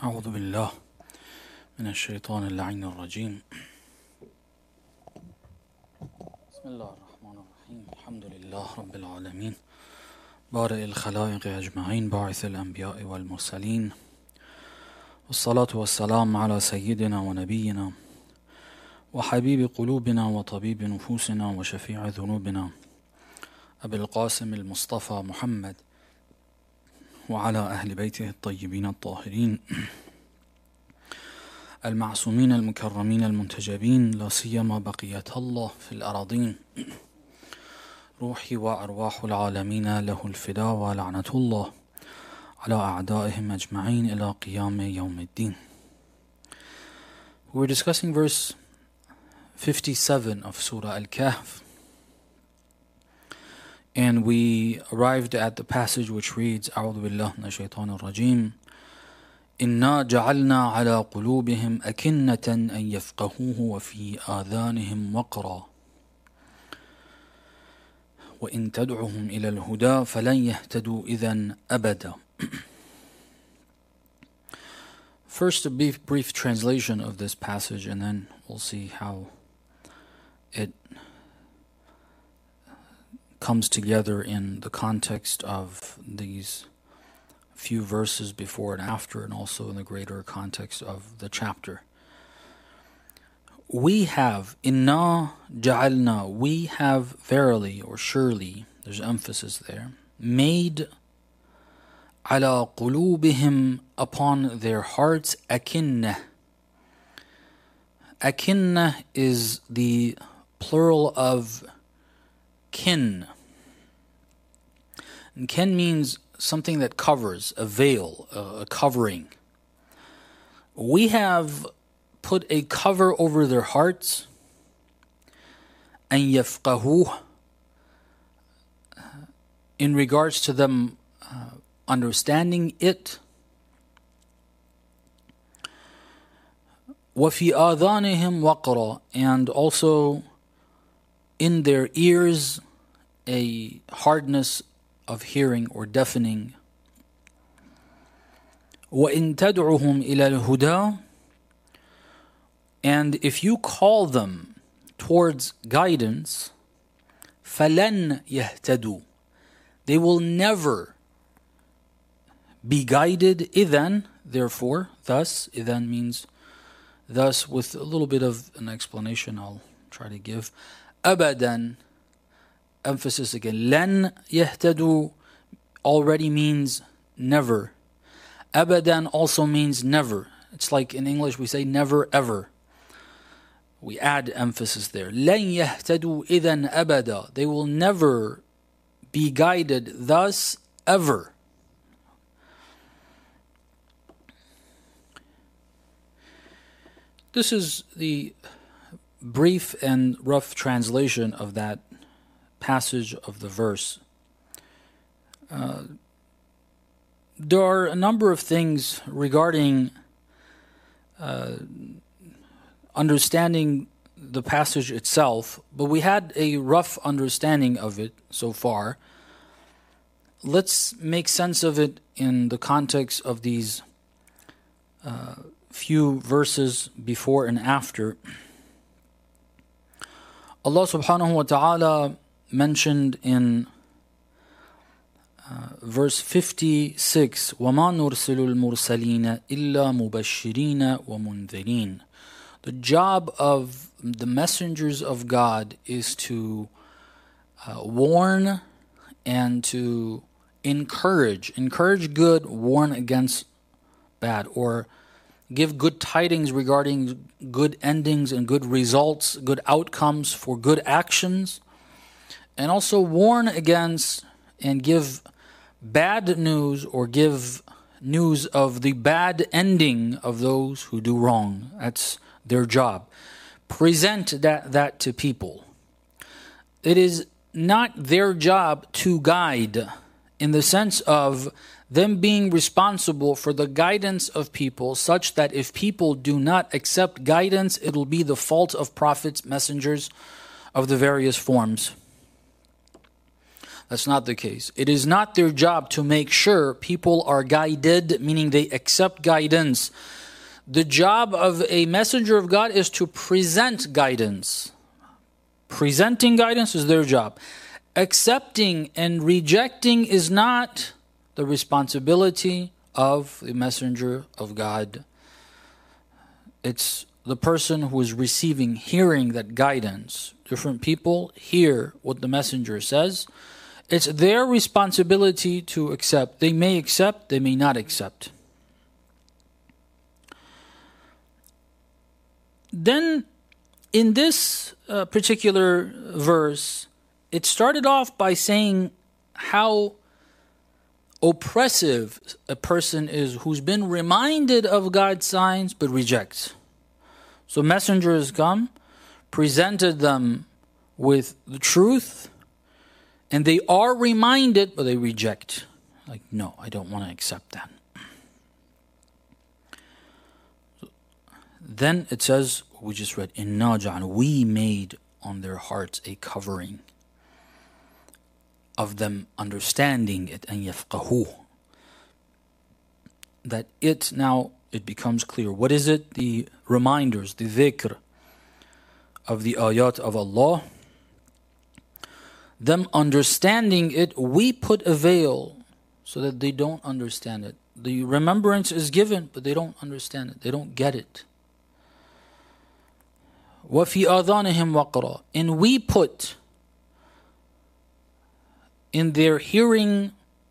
أعوذ بالله من الشيطان اللعين الرجيم. بسم الله الرحمن الرحيم. الحمد لله رب العالمين بارئ الخلائق أجمعين باعث الأنبياء والمرسلين، والصلاة والسلام على سيدنا ونبينا وحبيب قلوبنا وطبيب نفوسنا وشفيع ذنوبنا أبي القاسم المصطفى محمد وعلى أهل بيته الطيبين الطاهرين المعصومين المكرمين المنتجبين، لا سيما بقية الله في الأراضين. روحي وأرواح العالمين له الفداء، ولعنة الله على أعدائهم أجمعين إلى قيام يوم الدين. We're discussing verse 57 of Surah Al-Kahf, and we arrived at the passage which reads, أعوذ بالله من الشيطان الرجيم إنا جعلنا على قلوبهم أكنة أن يفقهوه وفي آذانهم وقرا وإن تدعهم إلى الهدى فلن يهتدوا إذن أبدا. First, a brief translation of this passage, and then we'll see how it comes together in the context of these few verses before and after, and also in the greater context of the chapter. We have, inna ja'alna, we have verily or surely, there's emphasis there, made ala qulubihim, upon their hearts, akinna. Akinna is the plural of kin. And kin means something that covers, a veil, a covering. We have put a cover over their hearts, and yafqahuh, in regards to them understanding it. وَفِي آذَانِهِمْ وَقْرًا, and also in their ears a hardness of hearing or deafening. وَإِن تَدْعُهُمْ إِلَى الْهُدَى, and if you call them towards guidance, فَلَنْ يَهْتَدُوا, they will never be guided. إِذَن, therefore, thus, إِذَن means thus, with a little bit of an explanation I'll try to give. أَبَدًا, emphasis again. لَن يَهْتَدُوا already means never. أَبَدًا also means never. It's like in English we say never ever. We add emphasis there. لَن يَهْتَدُوا إِذًا أَبَدًا, they will never be guided thus ever. This is the brief and rough translation of that passage of the verse. There are a number of things regarding understanding the passage itself, but we had a rough understanding of it so far. Let's make sense of it in the context of these few verses before and after. Allah subhanahu wa ta'ala mentioned in verse 56, وَمَا نُرْسِلُ الْمُرْسَلِينَ إِلَّا مُبَشِّرِينَ وَمُنذِرِينَ. The job of the messengers of God is to warn and to encourage good, warn against bad, or give good tidings regarding good endings and good results, good outcomes for good actions, and also warn against and give bad news or give news of the bad ending of those who do wrong. That's their job. Present that to people. It is not their job to guide, in the sense of them being responsible for the guidance of people, such that if people do not accept guidance, it will be the fault of prophets, messengers of the various forms. That's not the case. It is not their job to make sure people are guided, meaning they accept guidance. The job of a messenger of God is to present guidance. Presenting guidance is their job. Accepting and rejecting is not the responsibility of the messenger of God. It's the person who is receiving, hearing that guidance. Different people hear what the messenger says. It's their responsibility to accept. They may accept, they may not accept. Then, in this particular verse, it started off by saying how oppressive a person is who's been reminded of God's signs but rejects. So messengers come, presented them with the truth, and they are reminded, but they reject. Like, no, I don't want to accept that. Then it says, we just read, Inna ja'al, we made on their hearts a covering of them understanding it, and yafqahu. That it now, it becomes clear. What is it? The reminders, the dhikr of the ayat of Allah. Them understanding it, we put a veil so that they don't understand it. The remembrance is given, but they don't understand it. They don't get it. وَفِي آذَانِهِمْ وَقْرًا, and we put in their hearing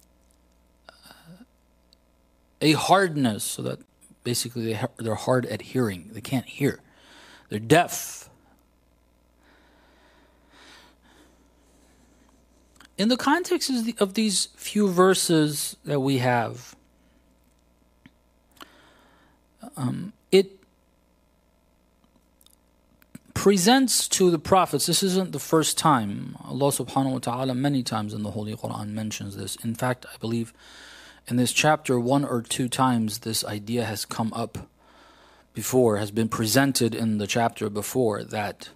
a hardness, so that basically they're hard at hearing. They can't hear. They're deaf. In the context of these few verses that we have, it presents to the prophets, this isn't the first time. Allah subhanahu wa ta'ala many times in the Holy Quran mentions this. In fact, I believe in this chapter 1 or 2 times this idea has come up before, has been presented in the chapter before, that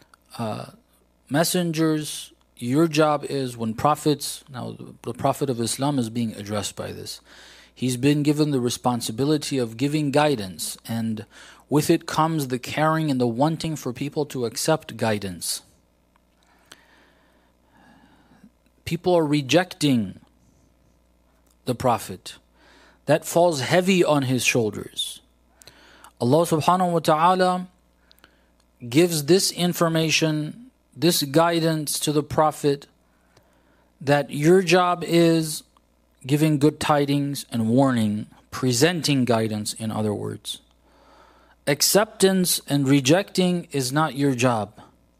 messengers, your job is when prophets, now the Prophet of Islam is being addressed by this. He's been given the responsibility of giving guidance, and with it comes the caring and the wanting for people to accept guidance. People are rejecting the Prophet. That falls heavy on his shoulders. Allah subhanahu wa ta'ala gives this information, this guidance to the Prophet, that your job is giving good tidings and warning, presenting guidance, in other words. Acceptance and rejecting is not your job.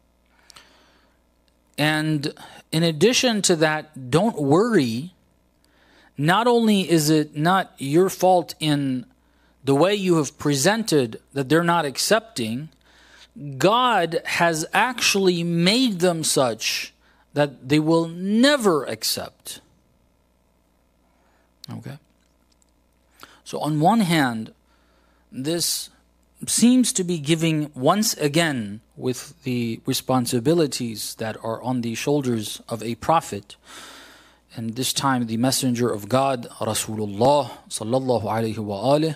And in addition to that, don't worry. Not only is it not your fault in the way you have presented that they're not accepting, God has actually made them such that they will never accept. Okay? So on one hand, this seems to be giving once again with the responsibilities that are on the shoulders of a prophet, and this time the messenger of God, Rasulullah sallallahu alayhi wa alih.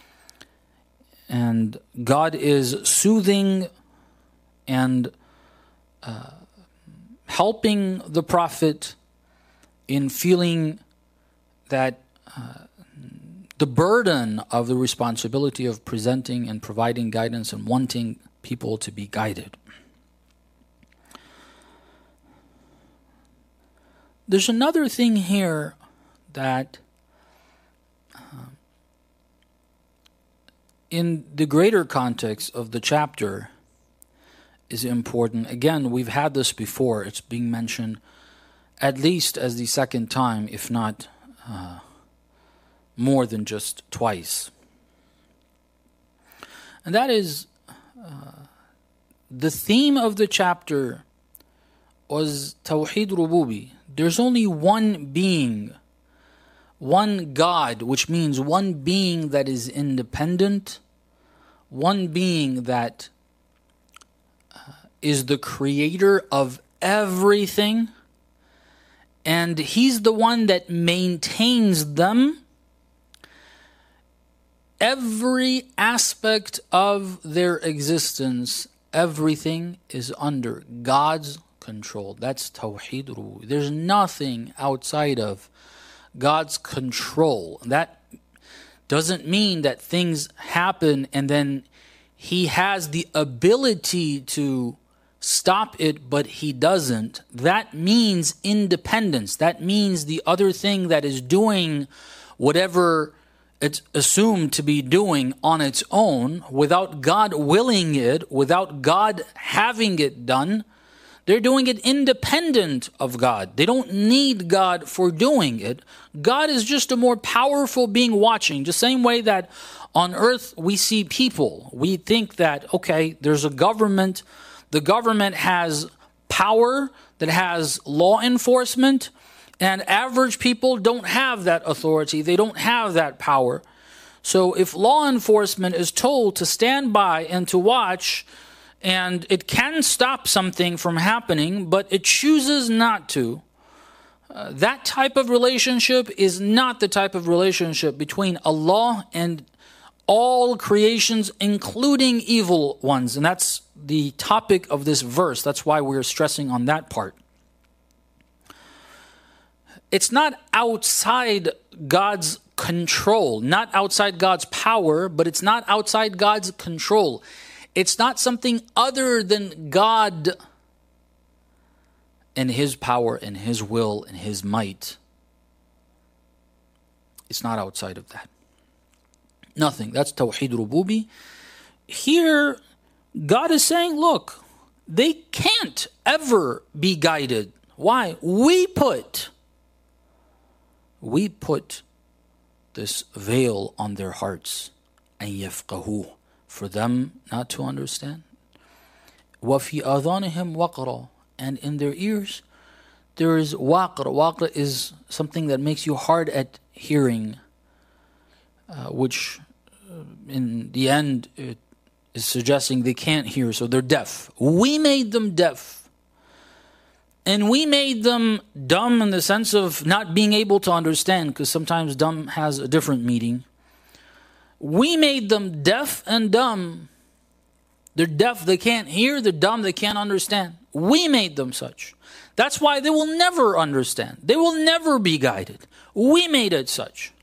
And God is soothing and helping the Prophet in feeling that the burden of the responsibility of presenting and providing guidance and wanting people to be guided. There's another thing here that in the greater context of the chapter is important. Again, we've had this before. It's being mentioned at least as the second time, if not more than just twice. And that is the theme of the chapter was Tawheed Rububi. There's only one being, one God, which means one being that is independent, one being that is the creator of everything, and He's the one that maintains them. Every aspect of their existence, everything is under God's control. That's Tawheed Rububiyyah. There's nothing outside of God's control. That doesn't mean that things happen and then He has the ability to stop it, but He doesn't. That means independence. That means the other thing that is doing whatever it's assumed to be doing on its own, without God willing it, without God having it done, they're doing it independent of God. They don't need God for doing it. God is just a more powerful being watching. The same way that on earth we see people. We think that, okay, there's a government. The government has power, that has law enforcement, and average people don't have that authority. They don't have that power. So if law enforcement is told to stand by and to watch, and it can stop something from happening, but it chooses not to, that type of relationship is not the type of relationship between Allah and all creations, including evil ones. And that's the topic of this verse. That's why we're stressing on that part. It's not outside God's control, not outside God's power, but it's not outside God's control. It's not something other than God and His power and His will and His might. It's not outside of that. Nothing. That's Tawheed Rububiyyah. Here, God is saying, look, they can't ever be guided. Why? We put this veil on their hearts, and يَفْقَهُوهُ, for them not to understand. وَفِي آذَانِهِمْ وَقْرًا, and in their ears there is waqr. Waqr is something that makes you hard at hearing, which in the end it is suggesting they can't hear, so they're deaf. We made them deaf. And we made them dumb in the sense of not being able to understand, because sometimes dumb has a different meaning. We made them deaf and dumb. They're deaf, they can't hear. They're dumb, they can't understand. We made them such. That's why they will never understand. They will never be guided. We made it such.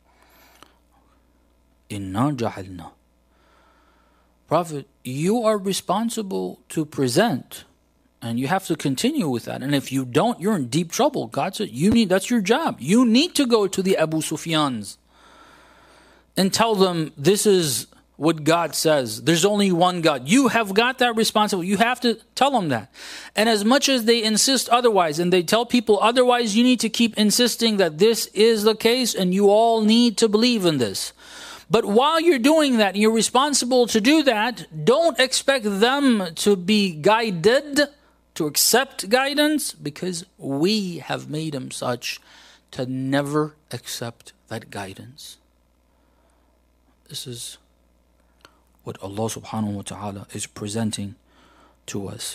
Inna ja'alna. Prophet, you are responsible to present. And you have to continue with that. And if you don't, you're in deep trouble. God said, that's your job. You need to go to the Abu Sufyans and tell them this is what God says. There's only one God. You have got that responsibility. You have to tell them that. And as much as they insist otherwise, and they tell people otherwise, you need to keep insisting that this is the case, and you all need to believe in this. But while you're doing that, you're responsible to do that, don't expect them to be guided, to accept guidance, because we have made them such to never accept that guidance. This is what Allah subhanahu wa ta'ala is presenting to us.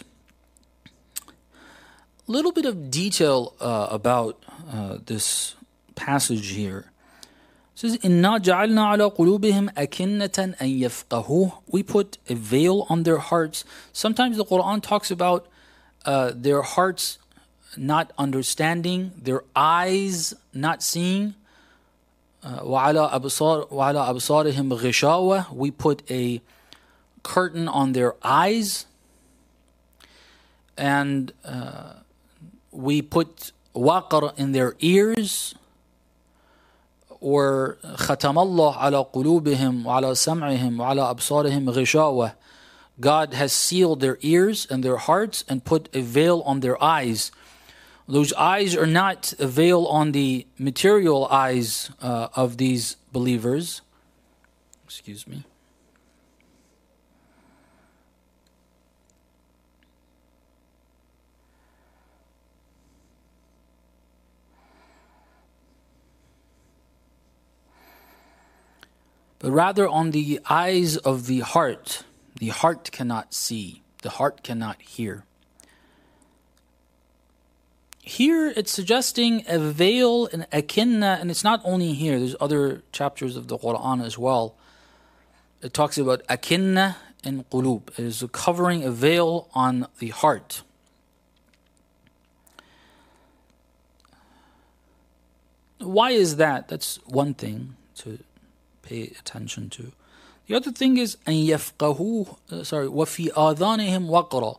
A little bit of detail about this passage here. It says, إِنَّا جَعَلْنَا عَلَى قُلُوبِهِمْ أَكِنَّةً أَن يَفْقَهُوهُ. We put a veil on their hearts. Sometimes the Quran talks about their hearts not understanding, their eyes not seeing. وَعَلَى أَبْصَارِهِمْ غِشَاوَةٌ. We put a curtain on their eyes. And we put waqr in their ears. Or ختم الله على قلوبهم وعلى سمعهم وعلى أبصارهم غشاوة. God has sealed their ears and their hearts and put a veil on their eyes. Those eyes are not a veil on the material eyes of these believers. Excuse me. But rather on the eyes of the heart. The heart cannot see. The heart cannot hear. here it's suggesting a veil, an akinna, and it's not only here. There's other chapters of the Quran as well. It talks about akinna and qulub. It is covering a veil on the heart. Why is that? That's one thing to pay attention to. The other thing is أن يفقهوه وفي آذانهم وقرا.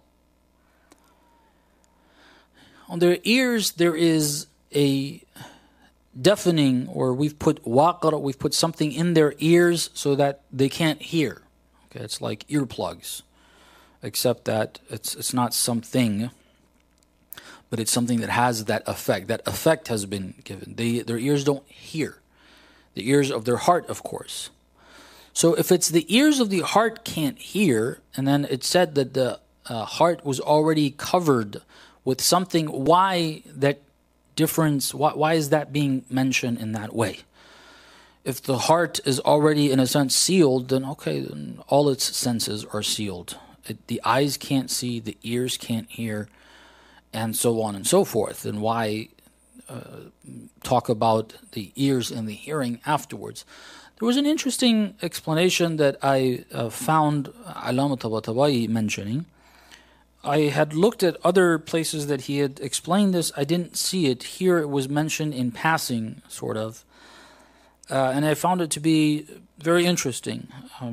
On their ears there is a deafening, or we've put waqra, we've put something in their ears so that they can't hear. Okay, it's like earplugs, except that it's not something, but it's something that has that effect. That effect has been given. Their ears don't hear. The ears of their heart, of course. So if it's the ears of the heart can't hear, and then it said that the heart was already covered with something, why that difference? Why is that being mentioned in that way? If the heart is already, in a sense, sealed, then okay, then all its senses are sealed. The eyes can't see, the ears can't hear, and so on and so forth. And why talk about the ears and the hearing afterwards? There was an interesting explanation that I found Allama Tabatabai mentioning. I had looked at other places that he had explained this. I didn't see it. Here it was mentioned in passing, sort of. And I found it to be very interesting.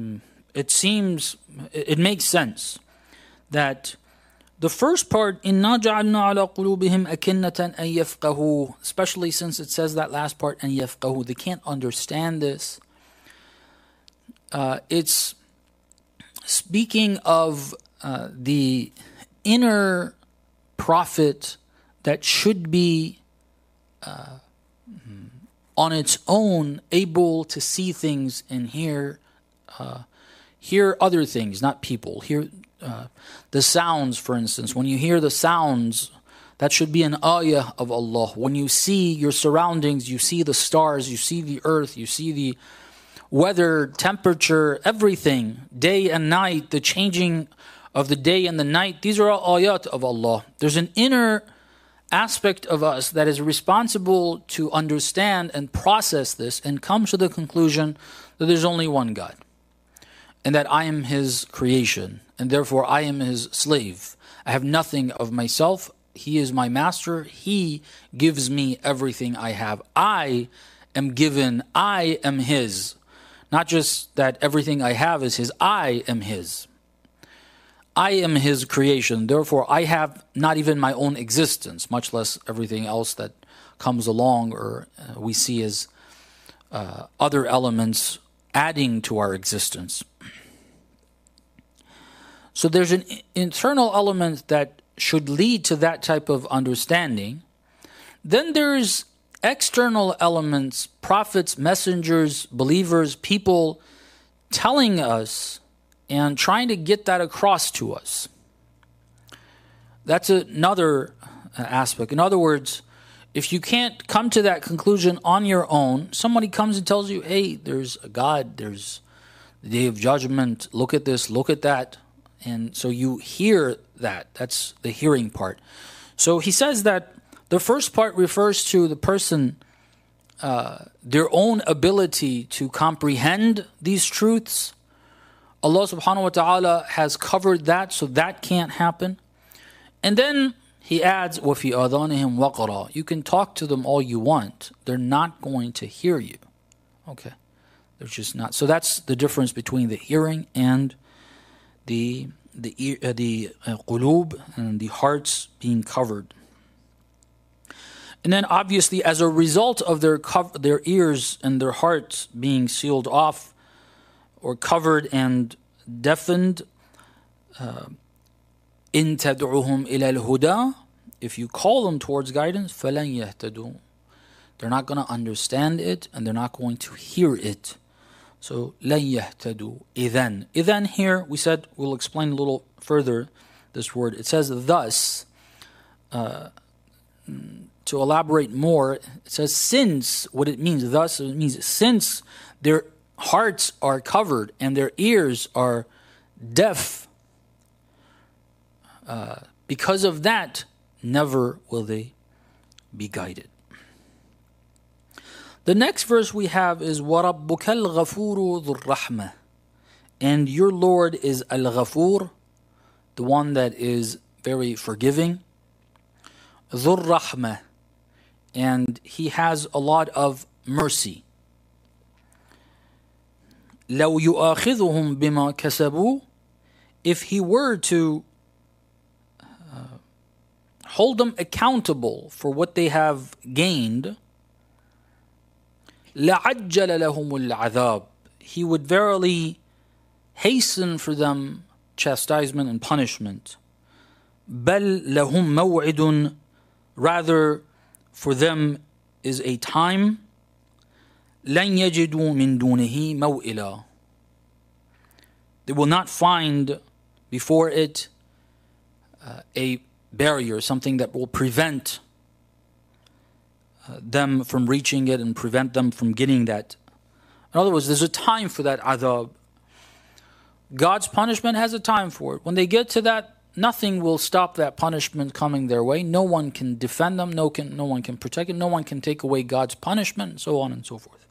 It makes sense that the first part, إِنَّا جَعَلْنَا عَلَى قُلُوبِهِمْ أَكِنَّةً أَن يَفْقَهُوا, especially since it says that last part, أَن يَفْقَهُوا, they can't understand this. It's speaking of the inner prophet that should be on its own able to see things and hear other things, not people. Hear the sounds, for instance. When you hear the sounds, that should be an ayah of Allah. When you see your surroundings, you see the stars, you see the earth, you see the weather, temperature, everything, day and night, the changing of the day and the night, these are all ayat of Allah. There's an inner aspect of us that is responsible to understand and process this and come to the conclusion that there's only one God, and that I am His creation, and therefore I am His slave. I have nothing of myself. He is my master. He gives me everything I have. I am given. I am His. Not just that everything I have is His. I am His. I am His creation, therefore I have not even my own existence, much less everything else that comes along or we see as other elements adding to our existence. So there's an internal element that should lead to that type of understanding. Then there's external elements, prophets, messengers, believers, people telling us and trying to get that across to us. That's another aspect. In other words, if you can't come to that conclusion on your own, somebody comes and tells you, hey, there's a God, there's the Day of Judgment, look at this, look at that. And so you hear that. That's the hearing part. So he says that the first part refers to the person, their own ability to comprehend these truths. Allah subhanahu wa ta'ala has covered that, so that can't happen. And then he adds, وَفِي آذَانِهِمْ وَقْرًا. You can talk to them all you want. They're not going to hear you. Okay. They're just not. So that's the difference between the hearing and the qulub and the hearts being covered. And then obviously as a result of their ears and their hearts being sealed off or covered and deafened, إِن تَدْعُهُمْ إِلَى الْهُدَى, if you call them towards guidance, فَلَنْ يَهْتَدُوا, they're not going to understand it and they're not going to hear it. So لَنْ يَهْتَدُوا إِذَنْ. إِذَنْ here, we said, we'll explain a little further this word. It says thus, to elaborate more, it says since, what it means, thus, it means since their hearts are covered and their ears are deaf, because of that, never will they be guided. The next verse we have is وَرَبُّكَ الْغَفُورُ ذُو الرَّحْمَةِ, and your Lord is Al-Ghafur, the one that is very forgiving, ذُو الرَّحْمَةِ, and he has a lot of mercy. لَوْ يُؤَاخِذُهُمْ بِمَا كَسَبُوا, if he were to hold them accountable for what they have gained, لَعَجَّلَ لَهُمُ الْعَذَابِ, he would verily hasten for them chastisement and punishment. بَلْ لَهُمْ مَوْعِدٌ, rather for them is a time, لَنْ يَجِدُوا مِنْ دُونِهِ مَوْئِلًا, they will not find before it a barrier, something that will prevent them from reaching it and prevent them from getting that. In other words, there's a time for that adhab. God's punishment has a time for it. When they get to that, nothing will stop that punishment coming their way. No one can defend them, no one can protect it, no one can take away God's punishment, and so on and so forth.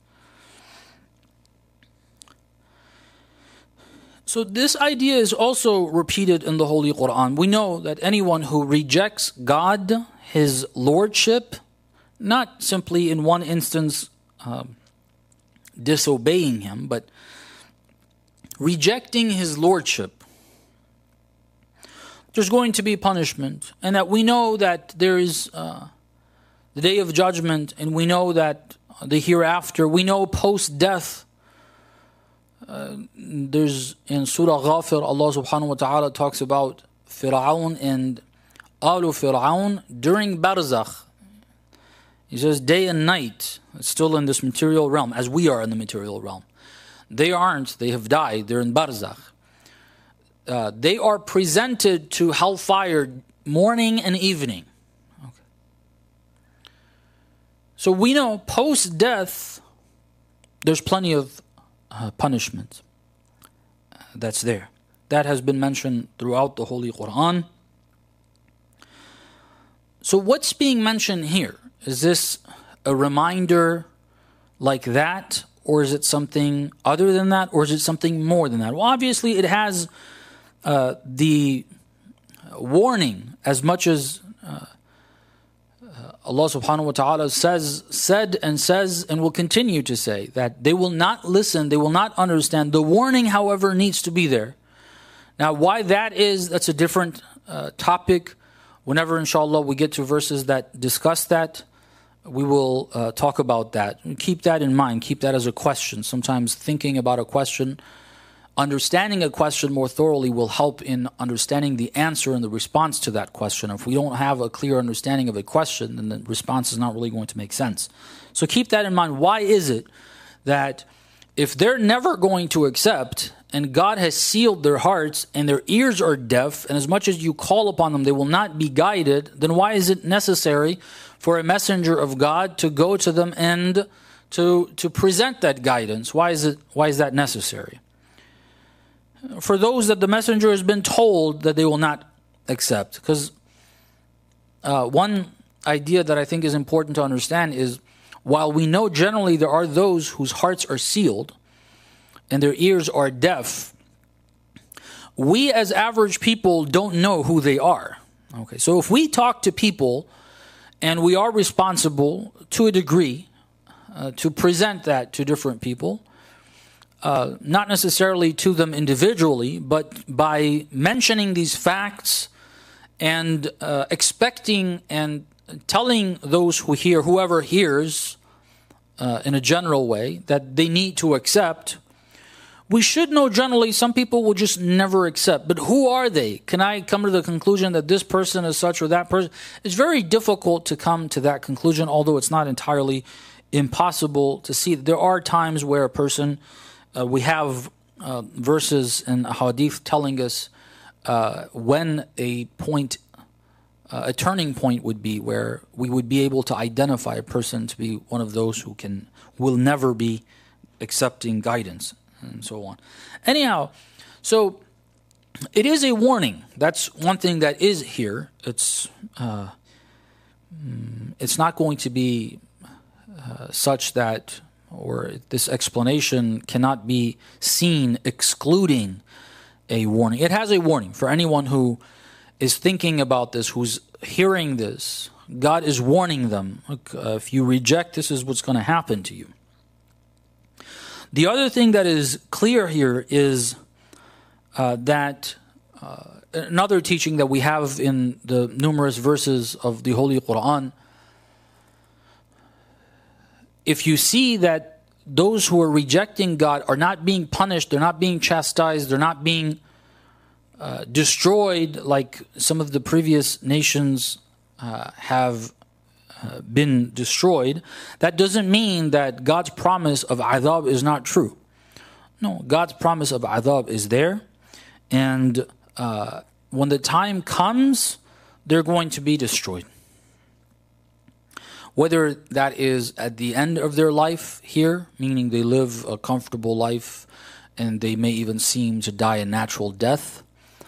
So this idea is also repeated in the Holy Quran. We know that anyone who rejects God, His Lordship, not simply in one instance disobeying Him, but rejecting His Lordship, there's going to be punishment. And that we know that there is the Day of Judgment, and we know that the hereafter, we know post-death. There's in Surah Ghafir, Allah subhanahu wa ta'ala talks about Fir'aun and Alu Fir'aun during Barzakh. He says day and night, it's still in this material realm, as we are in the material realm. They aren't, they have died, they're in Barzakh. They are presented to hellfire morning and evening. Okay. So we know post-death, there's plenty of punishment that's there. That has been mentioned throughout the Holy Quran. So what's being mentioned here? Is this a reminder like that? Or is it something other than that? Or is it something more than that? Well, obviously it has the warning, as much as Allah subhanahu wa ta'ala said and will continue to say that they will not listen, they will not understand. The warning, however, needs to be there. Now, why that is, that's a different topic. Whenever, inshallah, we get to verses that discuss that, we will talk about that. Keep that in mind. Keep that as a question. Sometimes thinking about a question, understanding a question more thoroughly will help in understanding the answer and the response to that question. If we don't have a clear understanding of a question, then the response is not really going to make sense. So keep that in mind. Why is it that if they're never going to accept, and God has sealed their hearts and their ears are deaf, and as much as you call upon them, they will not be guided, then why is it necessary for a messenger of God to go to them and to present that guidance? Why is that necessary? For those that the messenger has been told that they will not accept. Because one idea that I think is important to understand is, while we know generally there are those whose hearts are sealed and their ears are deaf, we as average people don't know who they are. Okay, so if we talk to people, and we are responsible to a degree to present that to different people, not necessarily to them individually, but by mentioning these facts and expecting and telling those who hear, whoever hears in a general way, that they need to accept. We should know generally some people will just never accept. But who are they? Can I come to the conclusion that this person is such or that person? It's very difficult to come to that conclusion, although it's not entirely impossible to see. There are times where a person, we have verses in hadith telling us when a a turning point would be where we would be able to identify a person to be one of those who will never be accepting guidance, and so on. Anyhow, so it is a warning. That's one thing that is here. It's it's not going to be such that, or this explanation cannot be seen excluding a warning. It has a warning for anyone who is thinking about this, who's hearing this. God is warning them. Look, if you reject, this is what's going to happen to you. The other thing that is clear here is that another teaching that we have in the numerous verses of the Holy Quran, if you see that those who are rejecting God are not being punished, they're not being chastised, they're not being destroyed like some of the previous nations have been destroyed, that doesn't mean that God's promise of adhab is not true. No, God's promise of adhab is there, and when the time comes, they're going to be destroyed. Whether that is at the end of their life here, meaning they live a comfortable life and they may even seem to die a natural death,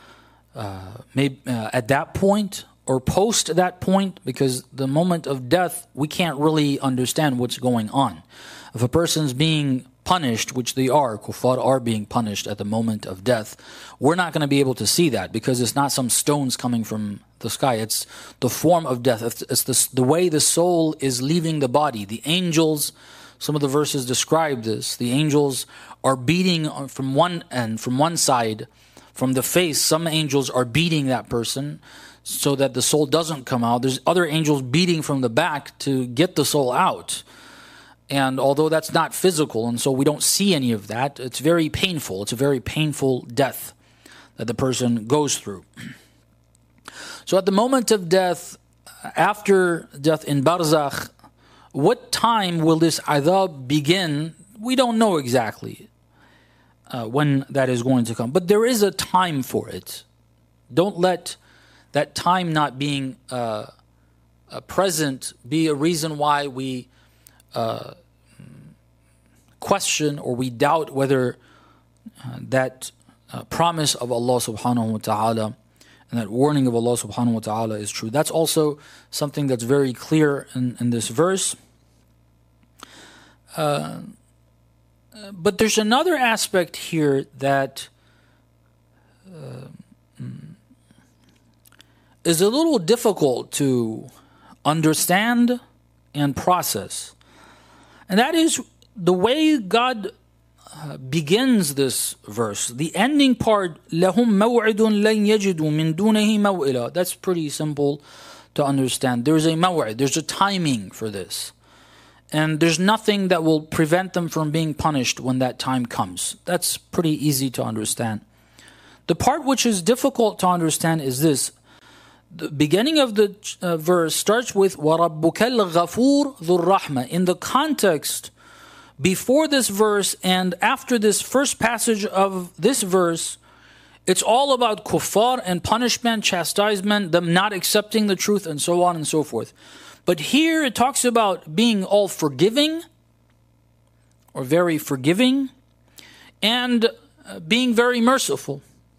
at that point or post that point, because the moment of death, we can't really understand what's going on. If a person's being punished, which they are, kuffar are being punished at the moment of death, we're not going to be able to see that because it's not some stones coming from the sky. It's the form of death. It's the way the soul is leaving the body. The angels, some of the verses describe this. The angels are beating from one end, from one side, from the face. Some angels are beating that person so that the soul doesn't come out. There's other angels beating from the back to get the soul out. And although that's not physical, and so we don't see any of that, it's very painful. It's a very painful death that the person goes through. So at the moment of death, after death in barzakh, what time will this adhab begin? We don't know exactly when that is going to come. But there is a time for it. Don't let that time not being present be a reason why we question or we doubt whether that promise of Allah subhanahu wa ta'ala and that warning of Allah subhanahu wa ta'ala is true. That's also something that's very clear in this verse. But there's another aspect here that is a little difficult to understand and process. And that is the way God begins this verse. The ending part, لَهُمْ مَوْعِدٌ لَنْ يَجِدُوا مِنْ دُونِهِ مَوْئِلًا. That's pretty simple to understand. There's a maw'id, there's a timing for this. And there's nothing that will prevent them from being punished when that time comes. That's pretty easy to understand. The part which is difficult to understand is this. The beginning of the verse starts with وَرَبُّكَ الْغَفُورُ ذُو الرَّحْمَةِ. In the context, before this verse and after this first passage of this verse, it's all about kuffar and punishment, chastisement, them not accepting the truth, and so on and so forth. But here it talks about being all forgiving, or very forgiving, and being very merciful.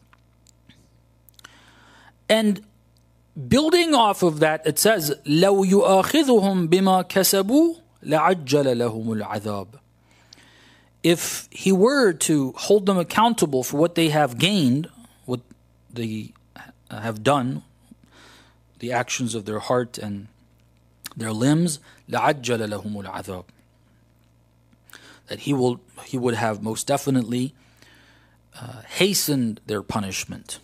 And building off of that, it says, لَوْ يُؤَاخِذُهُمْ بِمَا كَسَبُوا لَعَجَّلَ لَهُمُ الْعَذَابِ. If he were to hold them accountable for what they have gained, what they have done, the actions of their heart and their limbs, لَعَجَّلَ لَهُمُ الْعَذَابِ. That he would have most definitely hastened their punishment.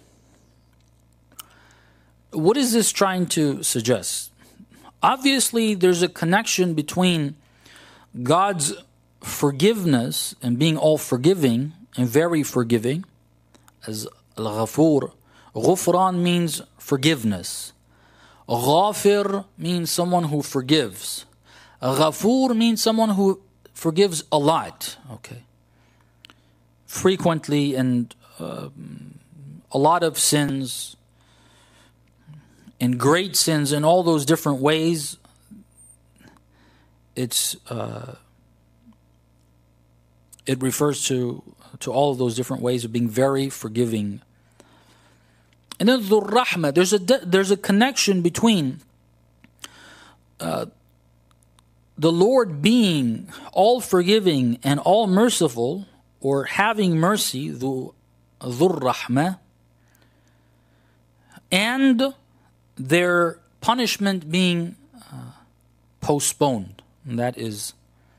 What is this trying to suggest? Obviously, there's a connection between God's forgiveness and being all forgiving and very forgiving, as Al-Ghafur. Ghufran means forgiveness. Ghafir means someone who forgives. Ghafur means someone who forgives a lot, okay, frequently, and a lot of sins, and great sins in all those different ways. It refers to all of those different ways of being very forgiving. And then Dhur Rahmah, there's a connection between the Lord being all forgiving and all merciful, or having mercy, Dhur Rahmah, and their punishment being postponed. And that is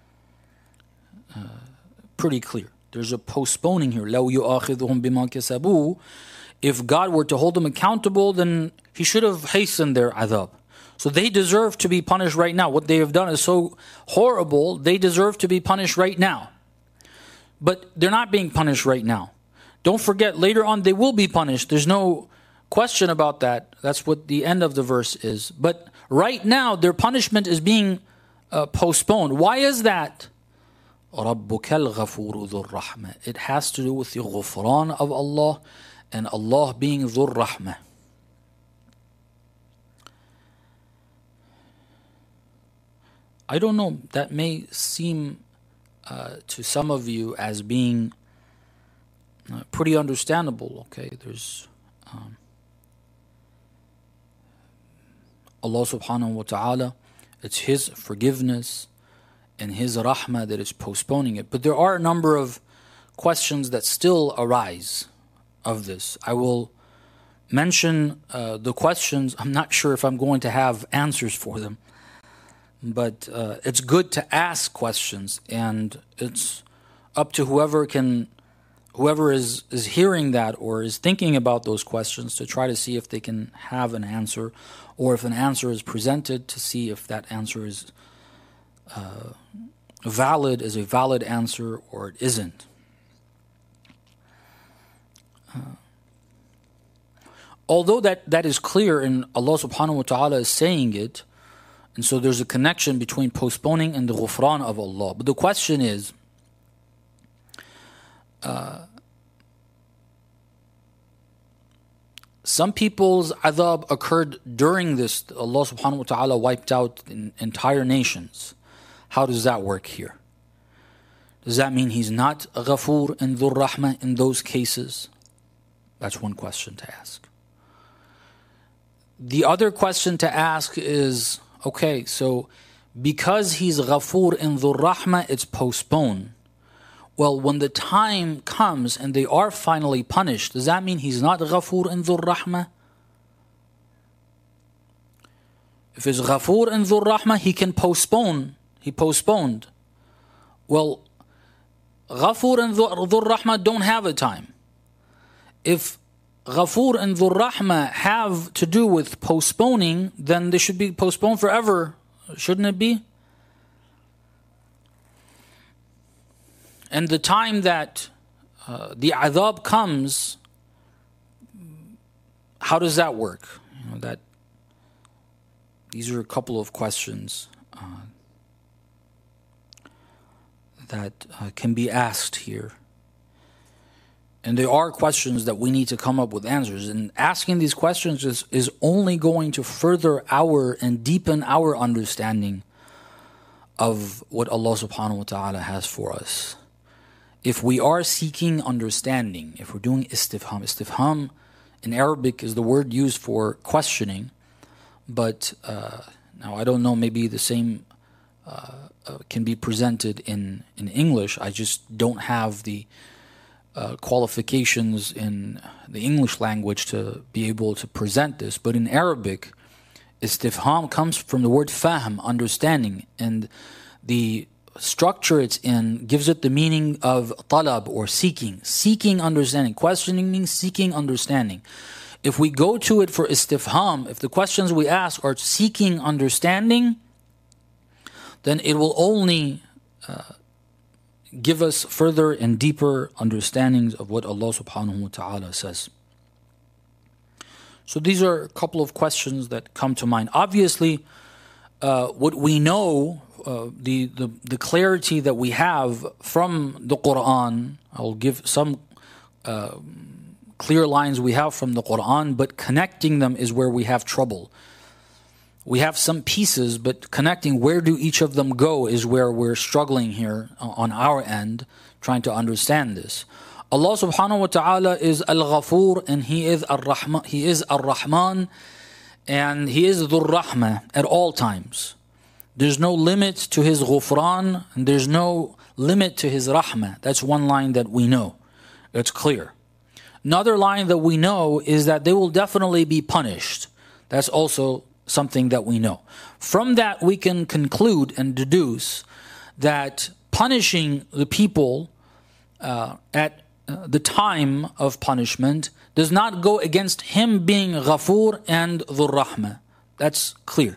pretty clear. There's a postponing here. لَوْ يُؤَاخِذُهُمْ بِمَا كَسَبُوا. If God were to hold them accountable, then He should have hastened their adhab. So they deserve to be punished right now. What they have done is so horrible, they deserve to be punished right now. But they're not being punished right now. Don't forget, later on they will be punished. There's no question about that. That's what the end of the verse is. But right now, their punishment is being postponed. Why is that? رَبُّكَ الْغَفُورُ ذُو الرَّحْمَةِ. It has to do with the ghufran of Allah, and Allah being ذُو الرَّحْمَةِ. I don't know, that may seem to some of you as being pretty understandable. Okay, there's Allah subhanahu wa ta'ala, it's His forgiveness and His rahmah that is postponing it. But there are a number of questions that still arise of this. I will mention the questions. I'm not sure if I'm going to have answers for them. But it's good to ask questions, and it's up to whoever is hearing that or is thinking about those questions to try to see if they can have an answer, or if an answer is presented, to see if that answer is valid, is a valid answer, or it isn't. Although that is clear, and Allah subhanahu wa ta'ala is saying it, and so there's a connection between postponing and the ghufran of Allah. But the question is, some people's adhab occurred during this. Allah subhanahu wa ta'ala wiped out entire nations. How does that work here? Does that mean He's not Ghafoor and Dhur Rahmah in those cases? That's one question to ask. The other question to ask is, okay, so because He's Ghafoor and Dhur Rahmah, it's postponed. Well, when the time comes and they are finally punished, does that mean He's not Ghafoor and Dhur Rahmah? If it's Ghafoor and Dhur Rahmah, He can postpone. He postponed. Well, Ghafoor and Dhur Rahmah don't have a time. If Ghafoor and Dhur Rahmah have to do with postponing, then they should be postponed forever, shouldn't it be? And the time that the adhab comes, how does that work? These are a couple of questions that can be asked here. And there are questions that we need to come up with answers. And asking these questions is only going to further our and deepen our understanding of what Allah subhanahu wa ta'ala has for us. If we are seeking understanding, if we're doing istifham in Arabic is the word used for questioning, but now I don't know, maybe the same can be presented in English. I just don't have the qualifications in the English language to be able to present this. But in Arabic, istifham comes from the word fahm, understanding, and the structure it's in gives it the meaning of talab, or seeking understanding. Questioning means seeking understanding. If we go to it for istifham, if the questions we ask are seeking understanding, then it will only give us further and deeper understandings of what Allah subhanahu wa ta'ala says. So these are a couple of questions that come to mind. Obviously, what we know, the clarity that we have from the Quran, I'll give some clear lines we have from the Quran, but connecting them is where we have trouble. We have some pieces, but connecting where do each of them go is where we're struggling here on our end, trying to understand this. Allah subhanahu wa ta'ala is Al-Ghafoor, and He is Ar-Rahman, and He is Dhur Rahmah at all times. There's no limit to His ghufran, and there's no limit to His rahmah. That's one line that we know. It's clear. Another line that we know is that they will definitely be punished. That's also something that we know. From that, we can conclude and deduce that punishing the people at the time of punishment does not go against Him being Ghafoor and Dhur Rahmah. That's clear.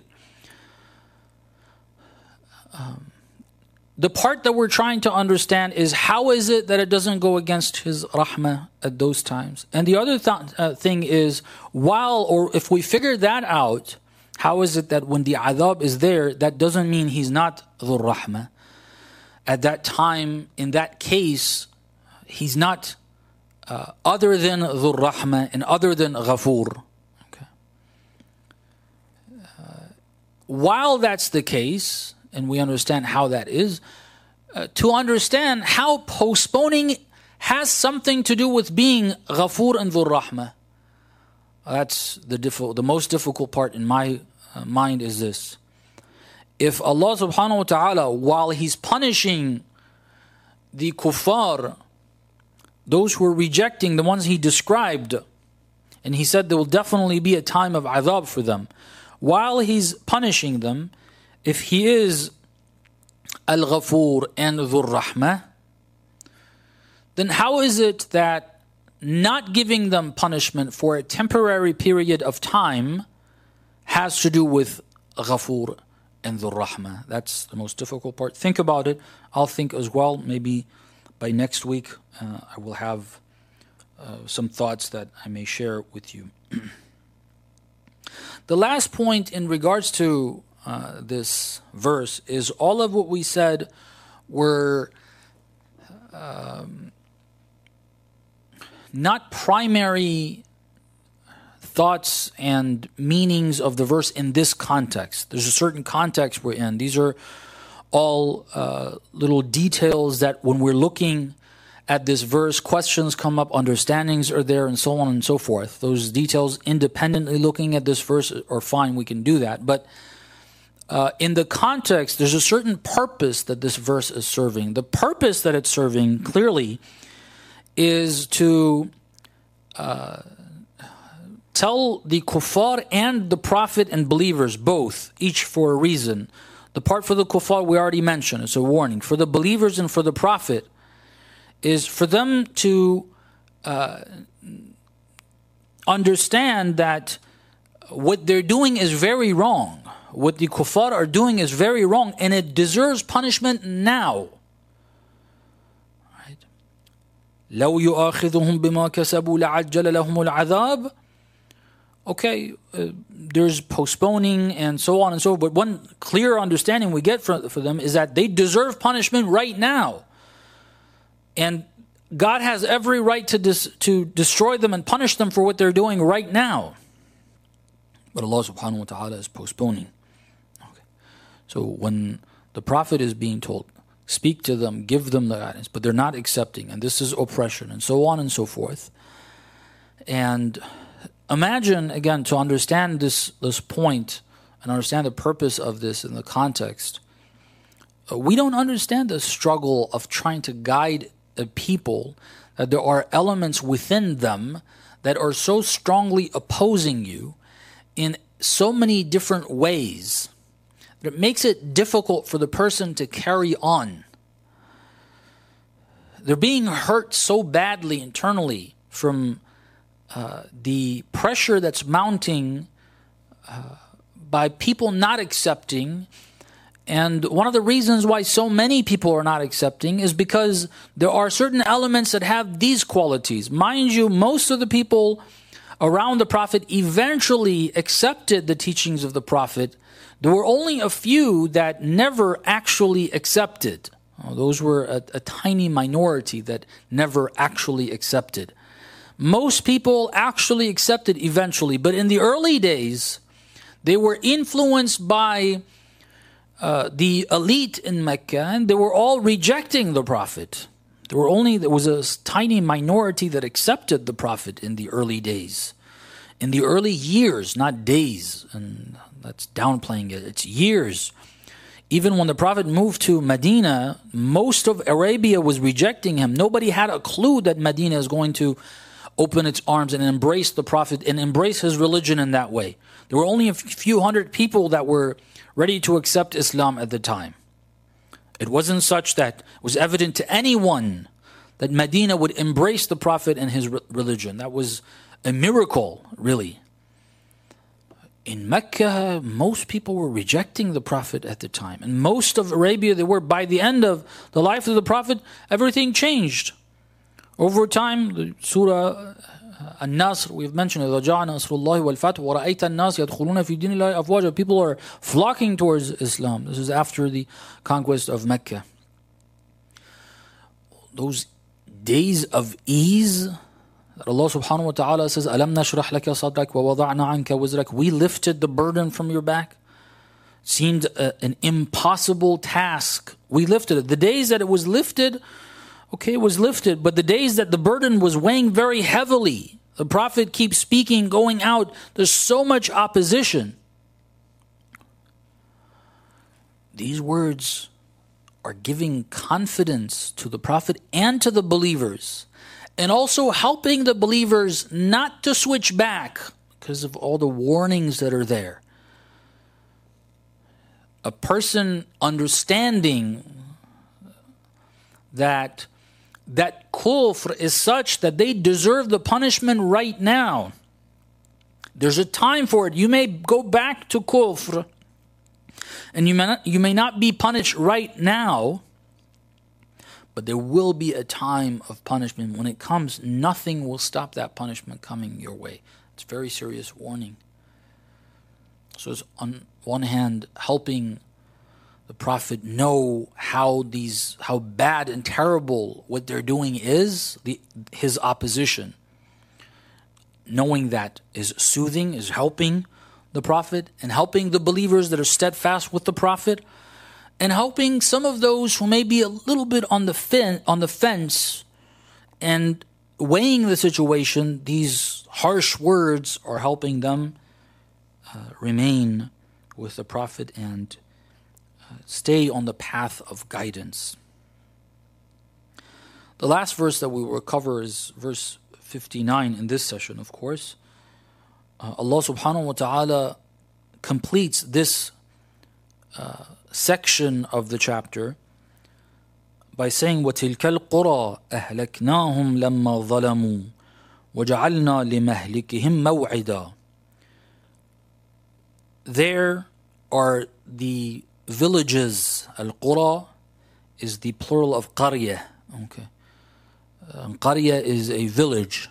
The part that we're trying to understand is how is it that it doesn't go against His Rahmah at those times? And the other thing is, if we figure that out, how is it that when the adhab is there, that doesn't mean He's not Dhur Rahmah? At that time, in that case, He's not other than Dhur Rahmah and other than Ghafoor. Okay. While that's the case, and we understand how that is, to understand how postponing has something to do with being Ghafoor and Dhur Rahmah. That's the most difficult part in my mind is this. If Allah subhanahu wa ta'ala, while He's punishing the kuffar, those who are rejecting the ones He described, and He said there will definitely be a time of adhab for them, while He's punishing them, if He is Al-Ghafoor and Dhur Rahmah, then how is it that not giving them punishment for a temporary period of time has to do with Ghafoor and Dhur Rahmah? That's the most difficult part. Think about it. I'll think as well. Maybe by next week I will have some thoughts that I may share with you. The last point in regards to this verse is all of what we said were not primary thoughts and meanings of the verse in this context. There's a certain context we're in. These are all little details that when we're looking at this verse, questions come up, understandings are there, and so on and so forth. Those details independently looking at this verse are fine, we can do that. But in the context, there's a certain purpose that this verse is serving. The purpose that it's serving, clearly, is to tell the kuffar and the Prophet and believers, both, each for a reason. The part for the kuffar we already mentioned, it's a warning. For the believers and for the Prophet, is for them to understand that what they're doing is very wrong. What the kuffar are doing is very wrong, and it deserves punishment now. Right? لو يؤاخذهم بما كسبوا لعجل لهم العذاب. Okay, there's postponing and so on and so forth. But one clear understanding we get for them is that they deserve punishment right now. And God has every right to destroy them and punish them for what they're doing right now. But Allah subhanahu wa ta'ala is postponing. Okay. So when the Prophet is being told, speak to them, give them the guidance, but they're not accepting, and this is oppression, and so on and so forth. And imagine, again, to understand this point and understand the purpose of this in the context, we don't understand the struggle of trying to guide a people, that there are elements within them that are so strongly opposing you in so many different ways that it makes it difficult for the person to carry on. They're being hurt so badly internally from the pressure that's mounting by people not accepting. And one of the reasons why so many people are not accepting is because there are certain elements that have these qualities. Mind you, most of the people around the Prophet eventually accepted the teachings of the Prophet. There were only a few that never actually accepted. Those were a tiny minority that never actually accepted. Most people actually accepted eventually, but in the early days, they were influenced by the elite in Mecca, and they were all rejecting the Prophet. There was a tiny minority that accepted the Prophet in the early days. In the early years, not days, and that's downplaying it, it's years. Even when the Prophet moved to Medina, most of Arabia was rejecting him. Nobody had a clue that Medina is going to open its arms and embrace the Prophet and embrace his religion in that way. There were only a few hundred people that were ready to accept Islam at the time. It wasn't such that it was evident to anyone that Medina would embrace the Prophet and his religion. That was a miracle, really. In Mecca, most people were rejecting the Prophet at the time. And most of Arabia, they were, by the end of the life of the Prophet, everything changed. Over time, the Surah An-Nasr, we've mentioned it, إِذَا جَاءَ نَصْرُ اللَّهِ وَالْفَتْحُ وَرَأَيْتَ النَّاسَ يَدْخُلُونَ فِي دِينِ اللَّهِ أَفْوَاجًا. People are flocking towards Islam. This is after the conquest of Mecca. Those days of ease that Allah subhanahu wa ta'ala says, أَلَمْ نَشْرَحْ لَكَ صَدْرَكَ وَوَضَعْنَا عَنْكَ وِزْرَكَ. We lifted the burden from your back. It seemed an impossible task. We lifted it. The days that it was lifted, okay, it was lifted, but the days that the burden was weighing very heavily, the Prophet keeps speaking, going out, there's so much opposition. These words are giving confidence to the Prophet and to the believers, and also helping the believers not to switch back because of all the warnings that are there. A person understanding that kufr is such that they deserve the punishment right now. There's a time for it. You may go back to kufr and you may not be punished right now, but there will be a time of punishment. When it comes, nothing will stop that punishment coming your way. It's a very serious warning. So it's on one hand helping the Prophet know how bad and terrible what they're doing is, his opposition. Knowing that is soothing, is helping the Prophet and helping the believers that are steadfast with the Prophet, and helping some of those who may be a little bit on the fence and weighing the situation. These harsh words are helping them remain with the Prophet and stay on the path of guidance. The last verse that we will cover is verse 59 in this session, of course. Allah subhanahu wa ta'ala completes this section of the chapter by saying, وَتِلْكَ الْقُرَىٰ أَهْلَكْنَاهُمْ لَمَّا ظَلَمُوا وَجَعَلْنَا لِمَهْلِكِهِمْ مَوْعِدًا. There are the villages. Al-Qura is the plural of Qarya. Okay. Qarya is a village.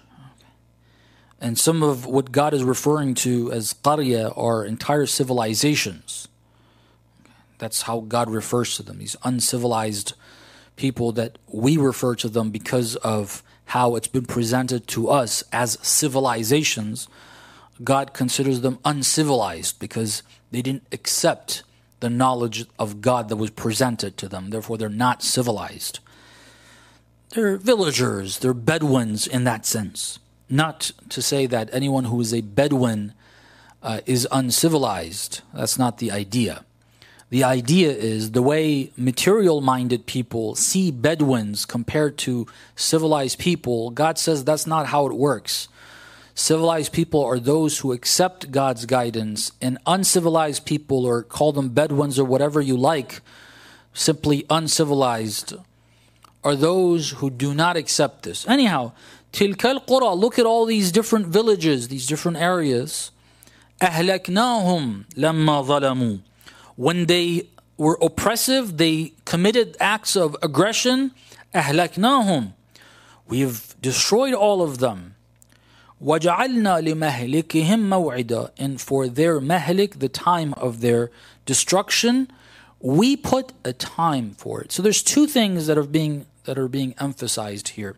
And some of what God is referring to as Qarya are entire civilizations. That's how God refers to them. These uncivilized people that we refer to them because of how it's been presented to us as civilizations. God considers them uncivilized because they didn't accept the knowledge of God that was presented to them. Therefore, they're not civilized. They're villagers, they're Bedouins in that sense. Not to say that anyone who is a Bedouin is uncivilized. That's not the idea. The idea is the way material-minded people see Bedouins compared to civilized people. God says that's not how it works. Civilized people are those who accept God's guidance, and uncivilized people, or call them Bedouins or whatever you like, simply uncivilized, are those who do not accept this. Anyhow, تِلْكَ الْقُرَى, look at all these different villages, these different areas. أَهْلَكْنَاهُمْ لَمَّا ظَلَمُوا. When they were oppressive, they committed acts of aggression. أَهْلَكْنَاهُمْ. We have destroyed all of them. وَجَعَلْنَا لِمَهْلِكِهِمْ مَوْعِدًا. And for their mahlik, the time of their destruction, we put a time for it. So there's two things that are being emphasized here.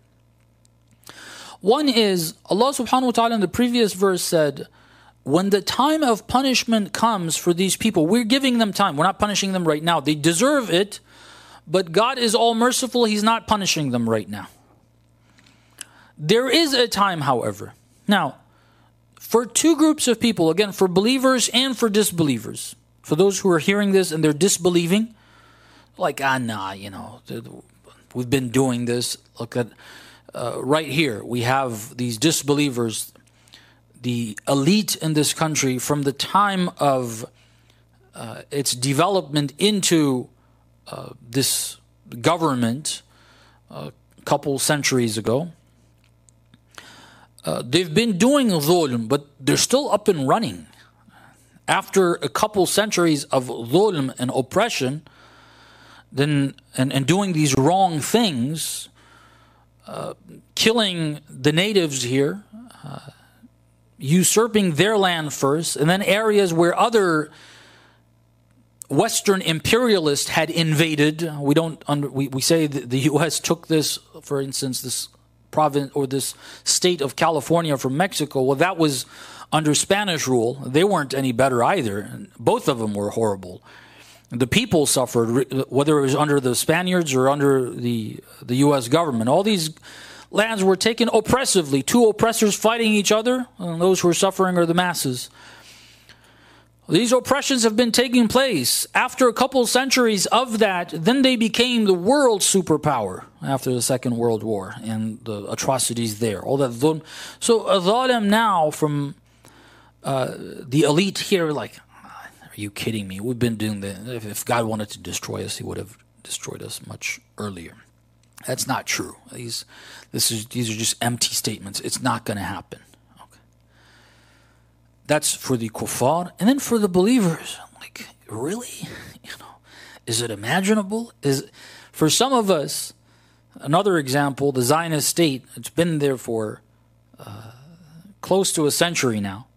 One is, Allah subhanahu wa ta'ala in the previous verse said, when the time of punishment comes for these people, we're giving them time. We're not punishing them right now. They deserve it, but God is all merciful. He's not punishing them right now. There is a time, however. Now, for two groups of people, again, for believers and for disbelievers, For those who are hearing this and they're disbelieving, like, nah, we've been doing this. Look at right here. We have these disbelievers, the elite in this country from the time of its development into this government a couple centuries ago. They've been doing dhulm, but they're still up and running. After a couple centuries of dhulm and oppression, then and doing these wrong things, killing the natives here, usurping their land first, and then areas where other Western imperialists had invaded. We say that the U.S. took this, for instance, this province or this state of California from Mexico. Well, that was under Spanish rule. They weren't any better either. Both of them were horrible. The people suffered, whether it was under the Spaniards or under the U.S. government. All these lands were taken oppressively, two oppressors fighting each other, and those who are suffering are the masses. These oppressions have been taking place. After a couple centuries of that, then they became the world superpower after the Second World War and the atrocities there. All that dhulm. So a dhalim now from the elite here, like, are you kidding me? We've been doing that. If God wanted to destroy us, he would have destroyed us much earlier. That's not true. These are just empty statements. It's not going to happen. That's for the kuffar. And then for the believers, like, really? Is it imaginable? For some of us, another example, the Zionist state, it's been there for close to a century now.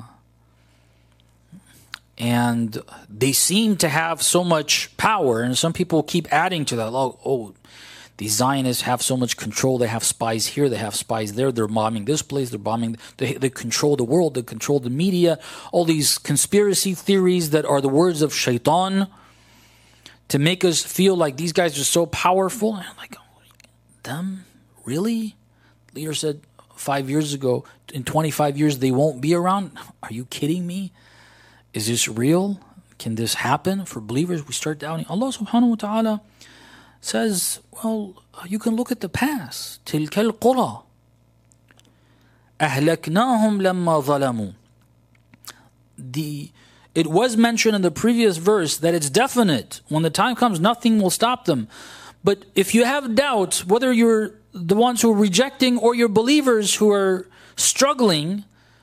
And they seem to have so much power, and some people keep adding to that. The Zionists have so much control. They have spies here. They have spies there. They're bombing this place. They're bombing. They control the world. They control the media. All these conspiracy theories that are the words of shaitan to make us feel like these guys are so powerful. And I'm like, them? Really? Leader said 5 years ago, in 25 years they won't be around. Are you kidding me? Is this real? Can this happen for believers? We start doubting. Allah subhanahu wa ta'ala says, well, you can look at the past. تِلْكَ الْقُرَى أَهْلَكْنَاهُمْ لَمَّا ظَلَمُوا. It was mentioned in the previous verse that it's definite. When the time comes, nothing will stop them. But if you have doubts, whether you're the ones who are rejecting or you're believers who are struggling,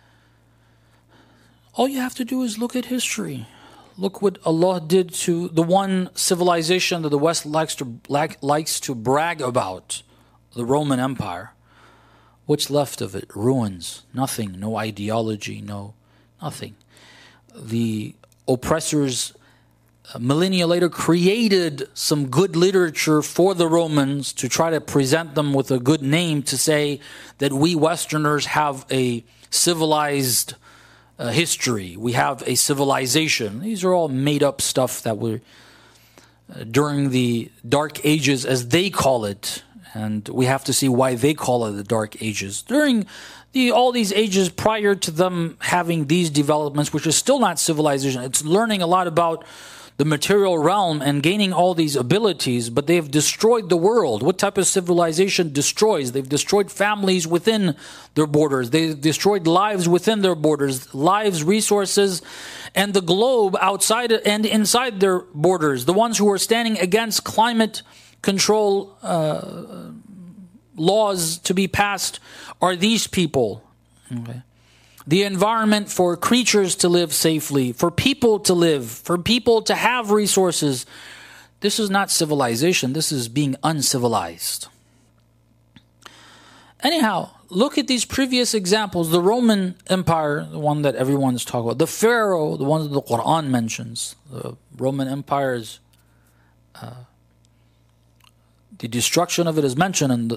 all you have to do is look at history. Look what Allah did to the one civilization that the West likes to brag about, the Roman Empire. What's left of it? Ruins. Nothing. No ideology. Nothing. The oppressors, millennia later, created some good literature for the Romans to try to present them with a good name, to say that we Westerners have a civilized history. We have a civilization. These are all made up stuff that were during the Dark Ages, as they call it. And we have to see why they call it the Dark Ages. During all these ages prior to them having these developments, which is still not civilization, it's learning a lot about the material realm and gaining all these abilities, but they have destroyed the world. What type of civilization destroys? They've destroyed families within their borders. They've destroyed lives within their borders, lives, resources, and the globe outside and inside their borders. The ones who are standing against climate control laws to be passed are these people. Okay. The environment for creatures to live safely, for people to live, for people to have resources. This is not civilization. This is being uncivilized. Anyhow, look at these previous examples. The Roman Empire, the one that everyone's talking about. The Pharaoh, the one that the Quran mentions. The Roman Empire's the destruction of it is mentioned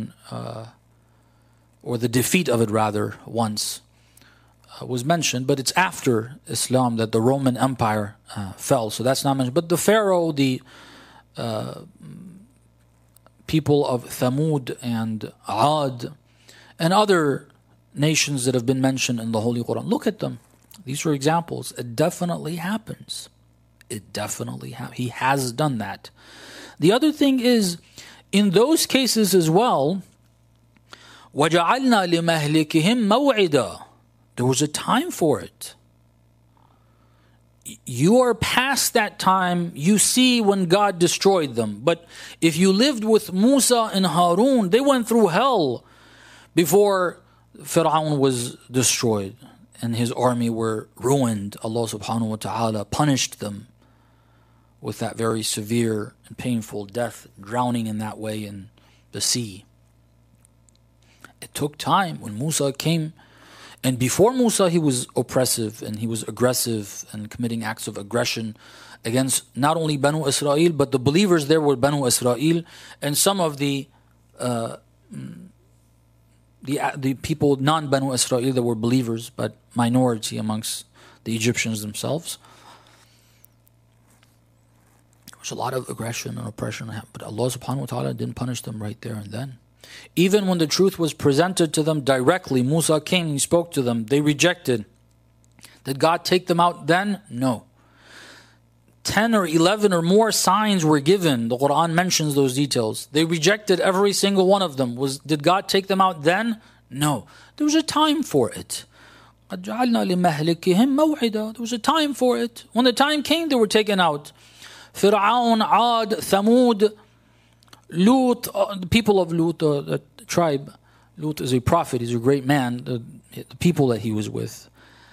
or the defeat of it rather once. Was mentioned, but it's after Islam that the Roman Empire fell, so that's not mentioned. But the Pharaoh, the people of Thamud and Ad, and other nations that have been mentioned in the Holy Quran, look at them. These are examples. It definitely happens. It definitely He has done that. The other thing is, in those cases as well, وَجَعَلْنَا لِمَهْلِكِهِمْ مَوْعِدًا. There was a time for it. You are past that time. You see when God destroyed them. But if you lived with Musa and Harun, they went through hell before Fir'aun was destroyed and his army were ruined. Allah subhanahu wa ta'ala punished them with that very severe and painful death, drowning in that way in the sea. It took time. When Musa came, and before Musa, he was oppressive and he was aggressive and committing acts of aggression against not only Banu Israel, but the believers there were Banu Israel, and some of the people, non-Banu Israel, that were believers, but minority amongst the Egyptians themselves. There was a lot of aggression and oppression, but Allah subhanahu wa ta'ala didn't punish them right there and then. Even when the truth was presented to them directly, Musa came and he spoke to them, they rejected. Did God take them out then? No. 10 or 11 or more signs were given. The Quran mentions those details. They rejected every single one of them. Did God take them out then? No. There was a time for it. There was a time for it. When the time came, they were taken out. Fir'aun, Ad, Thamud, Lut, the people of Lut, the tribe. Lut is a prophet, he's a great man, the people that he was with.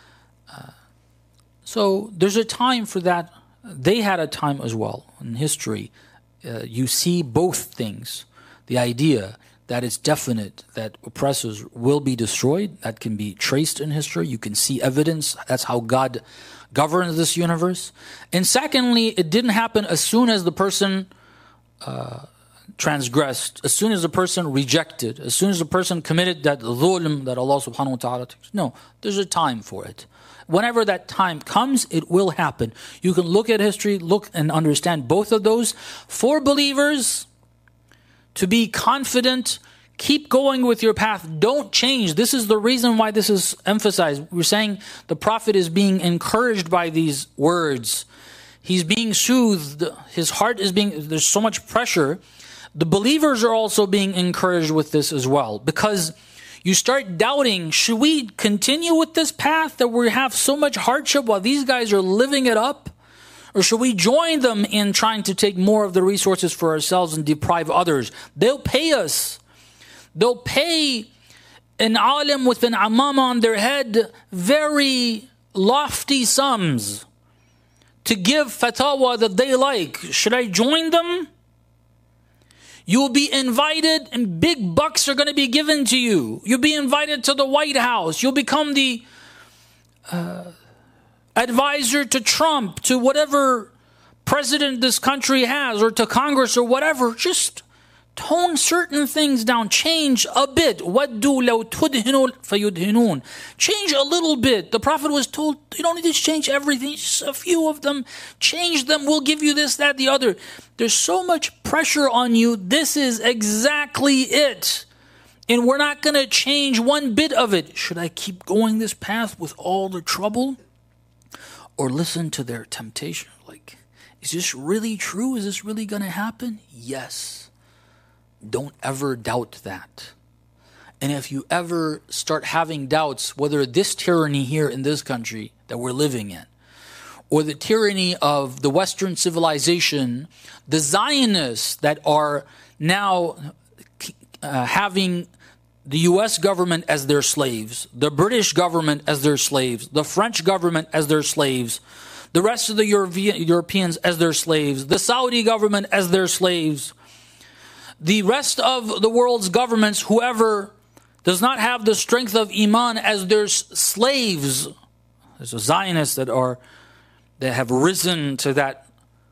So there's a time for that. They had a time as well. In history, you see both things. The idea that it's definite that oppressors will be destroyed, that can be traced in history. You can see evidence. That's how God governs this universe. And secondly, it didn't happen as soon as the person transgressed, as soon as the person rejected, as soon as the person committed that dhulm that Allah subhanahu wa ta'ala takes. No, there's a time for it. Whenever that time comes, it will happen. You can look at history, look and understand both of those. For believers to be confident, keep going with your path, don't change. This is the reason why this is emphasized. We're saying the Prophet is being encouraged by these words. He's being soothed. His heart is there's so much pressure. The believers are also being encouraged with this as well, because you start doubting, should we continue with this path that we have so much hardship while these guys are living it up? Or should we join them in trying to take more of the resources for ourselves and deprive others? They'll pay us. They'll pay an alim with an amama on their head very lofty sums to give fatwa that they like. Should I join them? You'll be invited and big bucks are going to be given to you. You'll be invited to the White House. You'll become the advisor to Trump, to whatever president this country has, or to Congress or whatever. Just tone certain things down. Change a bit. وَدُّوا لَوْ تُدْهِنُوا فَيُدْهِنُونَ. Change a little bit. The Prophet was told, you don't need to change everything. Just a few of them. Change them. We'll give you this, that, the other. There's so much pressure on you. This is exactly it. And we're not going to change one bit of it. Should I keep going this path with all the trouble? Or listen to their temptation? Like, is this really true? Is this really going to happen? Yes. Don't ever doubt that. And if you ever start having doubts whether this tyranny here in this country that we're living in, or the tyranny of the Western civilization, the Zionists that are now having the US government as their slaves, the British government as their slaves, the French government as their slaves, the rest of the Europeans as their slaves, the Saudi government as their slaves, the rest of the world's governments, whoever does not have the strength of Iman as their slaves. There's a Zionists that have risen to that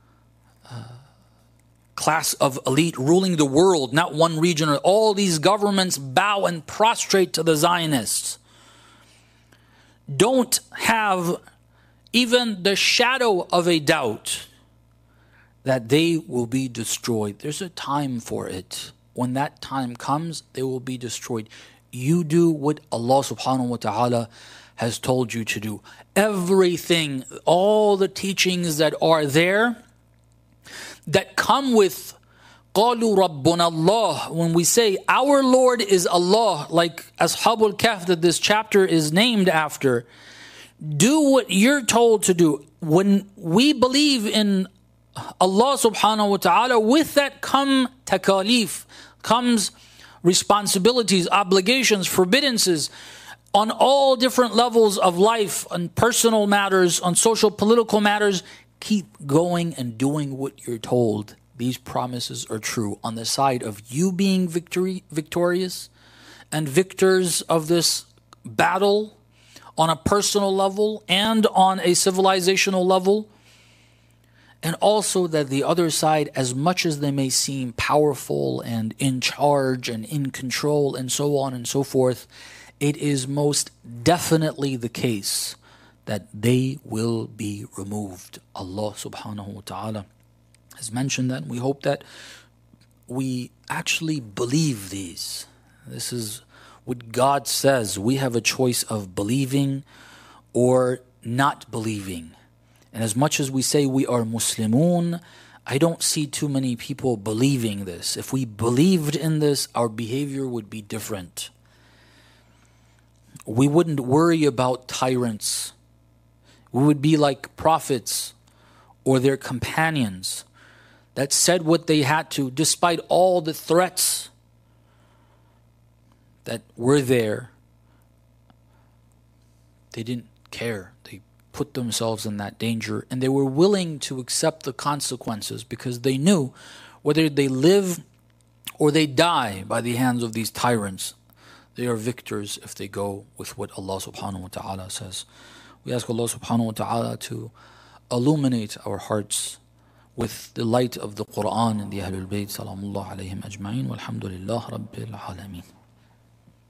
class of elite ruling the world, not one region. All these governments bow and prostrate to the Zionists. Don't have even the shadow of a doubt that they will be destroyed. There's a time for it. When that time comes, they will be destroyed. You do what Allah subhanahu wa ta'ala has told you to do. Everything, all the teachings that are there, that come with قَالُوا رَبُّنَا اللَّهُ, when we say our Lord is Allah, like Ashabul Kahf that this chapter is named after, do what you're told to do. When we believe in Allah subhanahu wa ta'ala, with that come takalif, comes responsibilities, obligations, forbiddances on all different levels of life, on personal matters, on social, political matters. Keep going and doing what you're told. These promises are true on the side of you being victorious and victors of this battle on a personal level and on a civilizational level. And also that the other side, as much as they may seem powerful and in charge and in control and so on and so forth, it is most definitely the case that they will be removed. Allah subhanahu wa ta'ala has mentioned that. We hope that we actually believe these. This is what God says. We have a choice of believing or not believing. And as much as we say we are Muslimun, I don't see too many people believing this. If we believed in this, our behavior would be different. We wouldn't worry about tyrants. We would be like prophets or their companions that said what they had to, despite all the threats that were there. They didn't care. They put themselves in that danger, and they were willing to accept the consequences because they knew whether they live or they die by the hands of these tyrants, they are victors if they go with what Allah subhanahu wa ta'ala says. We ask Allah subhanahu wa ta'ala to illuminate our hearts with the light of the Quran and the Ahlul Bayt, salamullah alayhim ajma'in, walhamdulillah rabbil alameen.